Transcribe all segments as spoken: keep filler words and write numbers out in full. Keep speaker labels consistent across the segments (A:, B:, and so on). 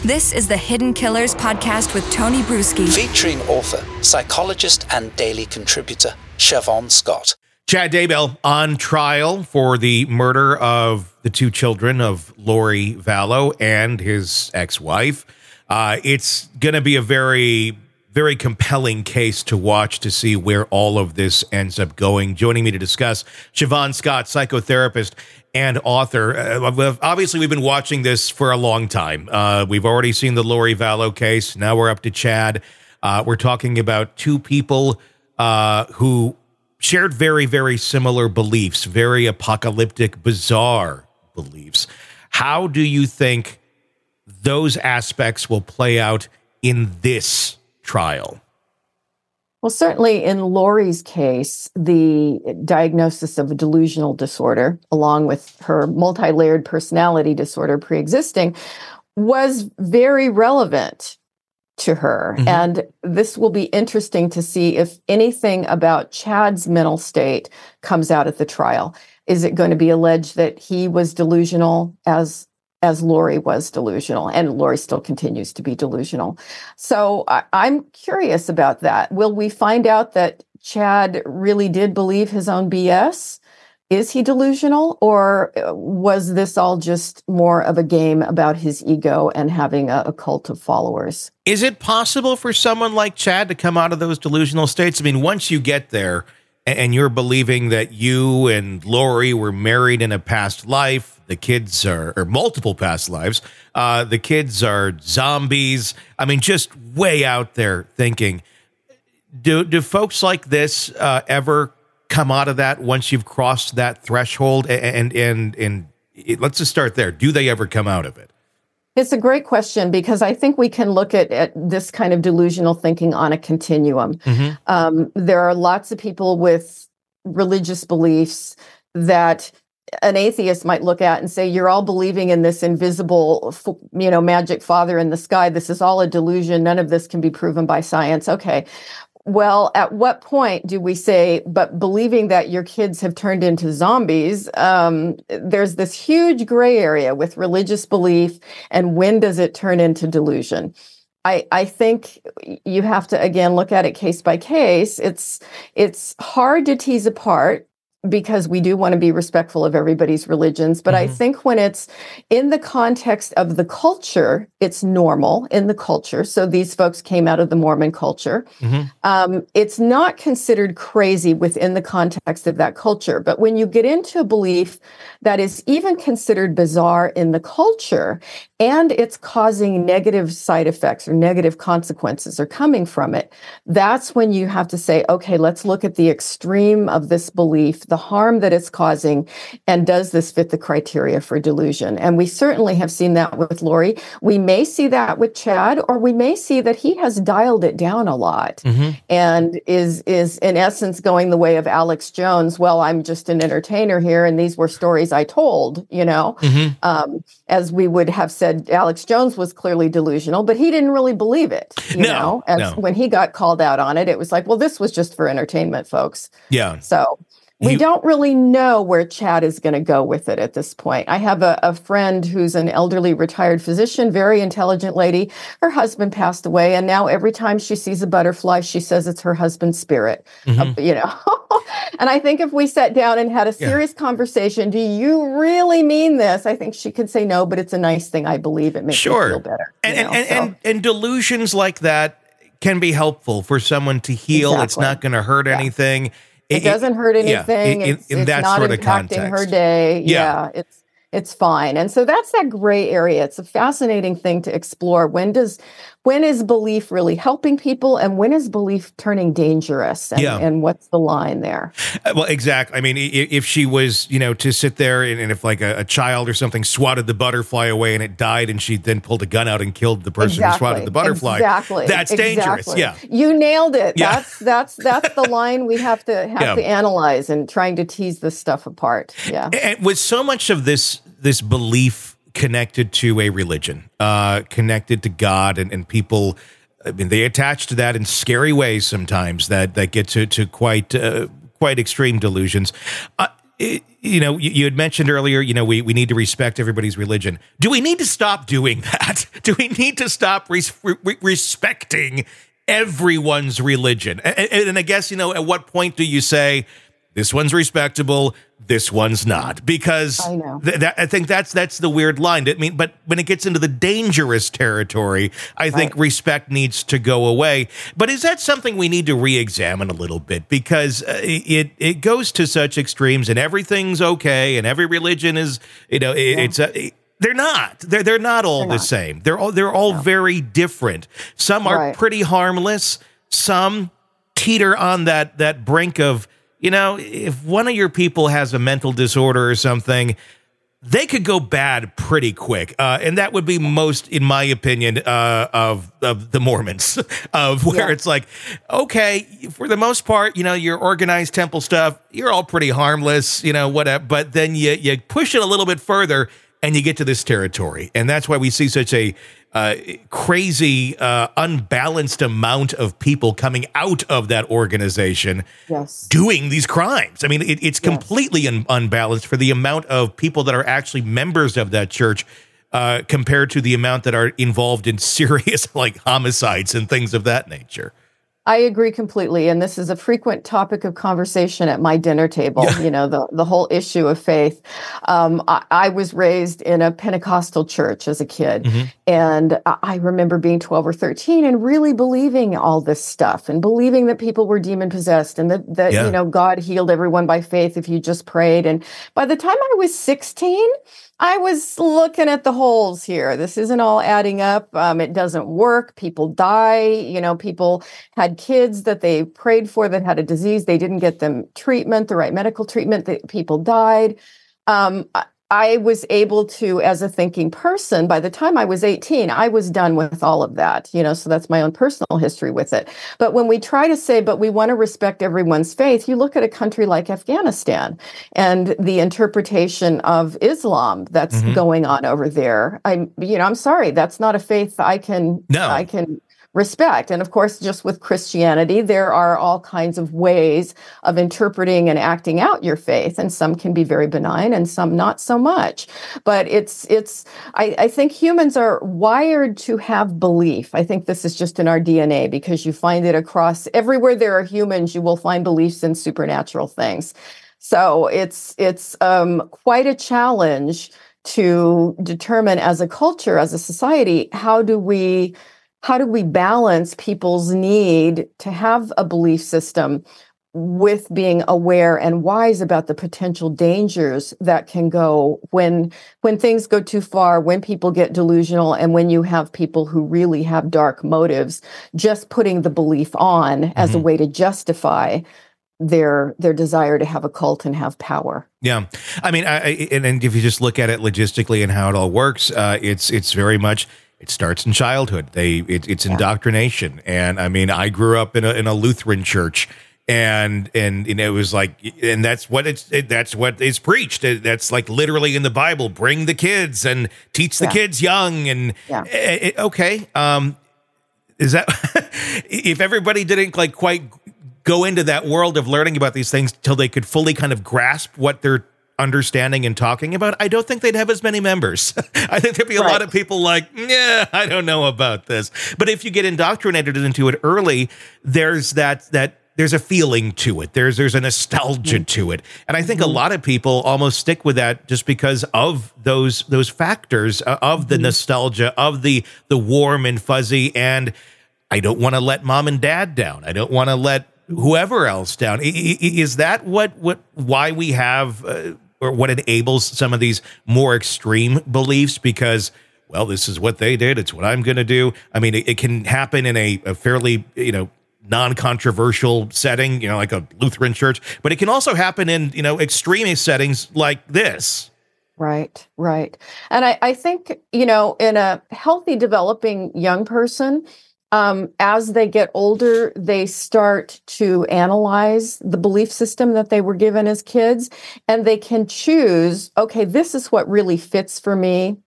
A: This is the Hidden Killers podcast with Tony Bruschi.
B: Featuring author, psychologist, and daily contributor, Siobhan Scott.
C: Chad Daybell on trial for the murder of the two children of Lori Vallow and his ex-wife. Uh, it's going to be a very, very compelling case to watch to see where all of this ends up going. Joining me to discuss, Siobhan Scott, psychotherapist and author. Uh, obviously, we've been watching this for a long time. Uh, we've already seen the Lori Vallow case. Now we're up to Chad. Uh, we're talking about two people uh, who shared very, very similar beliefs, very apocalyptic, bizarre beliefs. How do you think those aspects will play out in this trial?
D: Well, certainly in Lori's case, the diagnosis of a delusional disorder, along with her multi-layered personality disorder pre-existing, was very relevant to her. Mm-hmm. And this will be interesting to see if anything about Chad's mental state comes out at the trial. Is it going to be alleged that he was delusional as as Lori was delusional, and Lori still continues to be delusional? So I, I'm curious about that. Will we find out that Chad really did believe his own B S? Is he delusional, or was this all just more of a game about his ego and having a, a cult of followers?
C: Is it possible for someone like Chad to come out of those delusional states? I mean, once you get there and you're believing that you and Lori were married in a past life, the kids are, or multiple past lives, uh, the kids are zombies. I mean, just way out there thinking. Do, do folks like this uh, ever come out of that once you've crossed that threshold? And, and, and, and it, let's just start there. Do they ever come out of it?
D: It's a great question, because I think we can look at, at this kind of delusional thinking on a continuum. Mm-hmm. Um, there are lots of people with religious beliefs that an atheist might look at and say, you're all believing in this invisible, you know, magic father in the sky. This is all a delusion. None of this can be proven by science. Okay. Well, at what point do we say, but believing that your kids have turned into zombies, um, there's this huge gray area with religious belief, and when does it turn into delusion? I, I think you have to, again, look at it case by case. It's, it's hard to tease apart, because we do want to be respectful of everybody's religions. But mm-hmm. I think when it's in the context of the culture, it's normal in the culture. So these folks came out of the Mormon culture. Mm-hmm. Um, it's not considered crazy within the context of that culture. But when you get into a belief that is even considered bizarre in the culture, and it's causing negative side effects or negative consequences are coming from it, that's when you have to say, okay, let's look at the extreme of this belief, the harm that it's causing, and does this fit the criteria for delusion? And we certainly have seen that with Lori. We may see that with Chad, or we may see that he has dialed it down a lot mm-hmm. and is, is in essence going the way of Alex Jones. Well, I'm just an entertainer here, and these were stories I told, you know, mm-hmm. um, as we would have said, Alex Jones was clearly delusional, but he didn't really believe it. You
C: no,
D: know, as
C: no.
D: when he got called out on it, it was like, well, this was just for entertainment, folks.
C: Yeah.
D: So we
C: you,
D: don't really know where Chad is going to go with it at this point. I have a, a friend who's an elderly retired physician, very intelligent lady. Her husband passed away, and now every time she sees a butterfly, she says it's her husband's spirit. Mm-hmm. Uh, you know, and I think if we sat down and had a serious yeah. conversation, do you really mean this? I think she could say no, but it's a nice thing. I believe it makes
C: sure.
D: me feel better.
C: And, and, and, so. and, and delusions like that can be helpful for someone to heal. Exactly. It's not going to hurt yeah. anything.
D: It, it doesn't hurt anything.
C: Yeah, in,
D: it's
C: in
D: it's
C: that
D: not
C: sort of
D: impacting
C: context.
D: her day.
C: Yeah.
D: yeah, it's it's fine. And so that's that gray area. It's a fascinating thing to explore. When does when is belief really helping people, and when is belief turning dangerous? And,
C: yeah.
D: and what's the line there?
C: Uh, well, exactly. I mean, if she was, you know, to sit there and, and if like a, a child or something swatted the butterfly away and it died, and she then pulled a gun out and killed the person
D: exactly.
C: who swatted the butterfly,
D: exactly.
C: that's
D: exactly.
C: dangerous. Yeah,
D: you nailed it.
C: Yeah.
D: That's that's that's the line we have to have
C: yeah.
D: to analyze and trying to tease this stuff apart. Yeah,
C: and with so much of this this belief connected to a religion, uh, connected to God, and, and people. I mean, they attach to that in scary ways sometimes that, that get to, to quite uh, quite extreme delusions. Uh, it, you know, you, you had mentioned earlier, you know, we, we need to respect everybody's religion. Do we need to stop doing that? Do we need to stop res- re- respecting everyone's religion? And, and, and I guess, you know, at what point do you say, this one's respectable, this one's not? Because
D: I know.
C: Th- that, I think that's that's the weird line. I mean, but when it gets into the dangerous territory, I think
D: Right.
C: respect needs to go away. But is that something we need to re-examine a little bit? Because uh, it it goes to such extremes, and everything's okay, and every religion is, you know, it,
D: Yeah.
C: it's a. They're not. They're they're not all
D: They're
C: the
D: not.
C: same. They're all they're all
D: No.
C: very different. Some are
D: Right.
C: pretty harmless. Some teeter on that that brink of, you know, if one of your people has a mental disorder or something, they could go bad pretty quick. Uh, and that would be most, in my opinion, uh, of, of the Mormons, of where
D: Yeah.
C: it's like, okay, for the most part, you know, your organized temple stuff, you're all pretty harmless, you know, whatever. But then you, you push it a little bit further and you get to this territory. And that's why we see such a uh, crazy, uh, unbalanced amount of people coming out of that organization
D: Yes.
C: doing these crimes. I mean, it, it's
D: Yes.
C: completely un- unbalanced for the amount of people that are actually members of that church uh, compared to the amount that are involved in serious, like, homicides and things of that nature.
D: I agree completely. And this is a frequent topic of conversation at my dinner table,
C: Yeah.
D: you know, the, the whole issue of faith. Um, I, I was raised in a Pentecostal church as a kid.
C: Mm-hmm.
D: And I I remember being twelve or thirteen and really believing all this stuff and believing that people were demon possessed and that, that
C: Yeah.
D: you know, God healed everyone by faith if you just prayed. And by the time I was sixteen, I was looking at the holes here. This isn't all adding up. Um, it doesn't work. People die. You know, people had kids that they prayed for that had a disease. They didn't get them treatment, the right medical treatment. That people died. Um, I, I was able to, as a thinking person, by the time I was eighteen, I was done with all of that. You know, so that's my own personal history with it. But when we try to say, but we want to respect everyone's faith, you look at a country like Afghanistan and the interpretation of Islam that's
C: Mhm.
D: going on over there. I'm, you know, I'm sorry, that's not a faith I can,
C: No.
D: I can respect. And of course, just with Christianity, there are all kinds of ways of interpreting and acting out your faith, and some can be very benign and some not so much. But it's it's I, I think humans are wired to have belief. I think this is just in our D N A because you find it across everywhere there are humans, you will find beliefs in supernatural things. So it's it's um, quite a challenge to determine as a culture, as a society, how do we How do we balance people's need to have a belief system with being aware and wise about the potential dangers that can go when when things go too far, when people get delusional, and when you have people who really have dark motives, just putting the belief on mm-hmm. as a way to justify their their desire to have a cult and have power.
C: Yeah, I mean, I, I, and, and if you just look at it logistically and how it all works, uh, it's it's very much. It starts in childhood. They it, it's indoctrination, and I mean, I grew up in a in a Lutheran church, and and, and it was like, and that's what it's it, that's what is preached. That's like literally in the Bible. Bring the kids and teach the
D: yeah.
C: kids young. And
D: yeah.
C: it, it, okay, um, is that if everybody didn't like quite go into that world of learning about these things till they could fully kind of grasp what they're understanding and talking about, I don't think they'd have as many members. I think there'd be a
D: right.
C: lot of people like, yeah, I don't know about this. But if you get indoctrinated into it early, there's that that there's a feeling to it. There's there's a nostalgia mm-hmm. to it. And I think mm-hmm. a lot of people almost stick with that just because of those those factors uh, of the mm-hmm. nostalgia, of the the warm and fuzzy, and I don't want to let mom and dad down. I don't want to let whoever else down. Is that what what why we have uh, or what enables some of these more extreme beliefs? Because, well, this is what they did. It's what I'm going to do. I mean, it, it can happen in a, a fairly, you know, non-controversial setting, you know, like a Lutheran church, but it can also happen in, you know, extremist settings like this.
D: Right, right. And I, I think, you know, in a healthy developing young person, Um, as they get older, they start to analyze the belief system that they were given as kids, and they can choose, okay, this is what really fits for me.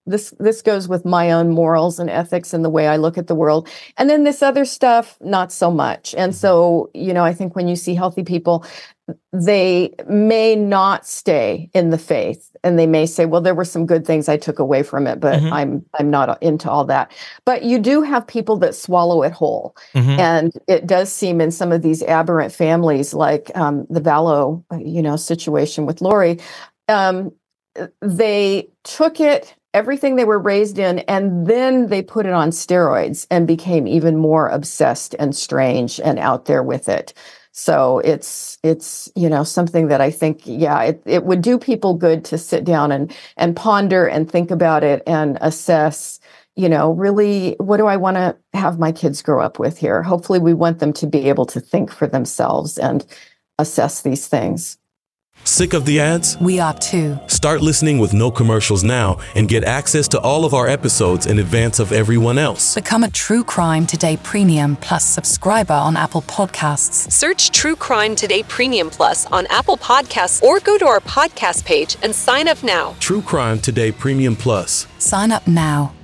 D: this this goes with my own morals and ethics and the way I look at the world. And then this other stuff, not so much. And so, you know, I think when you see healthy people, they may not stay in the faith, and they may say, well, there were some good things I took away from it, but mm-hmm. I'm I'm not into all that. But you do have people that swallow it whole. Mm-hmm. And it does seem in some of these aberrant families, like um, the Vallow, you know, situation with Lori, um, they took it, everything they were raised in, and then they put it on steroids and became even more obsessed and strange and out there with it. So it's, it's, you know, something that I think, yeah, it, it would do people good to sit down and, and ponder and think about it and assess, you know, really, what do I want to have my kids grow up with here? Hopefully we want them to be able to think for themselves and assess these things.
E: Sick of the ads?
F: We are too.
E: Start listening with no commercials now and get access to all of our episodes in advance of everyone else.
F: Become a True Crime Today Premium Plus subscriber on Apple Podcasts.
G: Search True Crime Today Premium Plus on Apple Podcasts or go to our podcast page and sign up now.
E: True Crime Today Premium Plus.
F: Sign up now.